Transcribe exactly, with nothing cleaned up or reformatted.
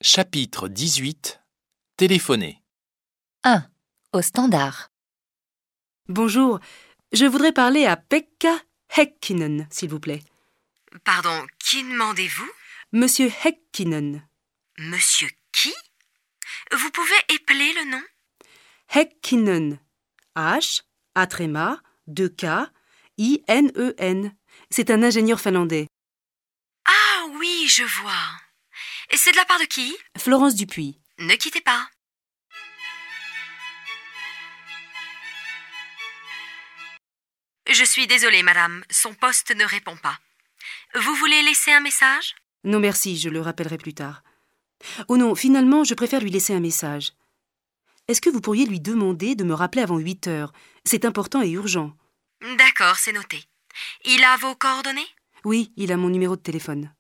Chapitre dix-huit. Téléphoner. un. Au standard. Bonjour, je voudrais parler à Pekka Häkkinen, s'il vous plaît. Pardon, qui demandez-vous? Monsieur Häkkinen. Monsieur qui? Vous pouvez épeler le nom? Häkkinen. H, A tréma, deux K, I N E N. C'est un ingénieur finlandais. Ah oui, je vois. Et c'est de la part de qui? Florence Dupuis. Ne quittez pas. Je suis désolée, madame, son poste ne répond pas. Vous voulez laisser un message? Non merci, je le rappellerai plus tard. Oh non, finalement, je préfère lui laisser un message. Est-ce que vous pourriez lui demander de me rappeler avant huit heures? C'est important et urgent. D'accord, c'est noté. Il a vos coordonnées? Oui, il a mon numéro de téléphone.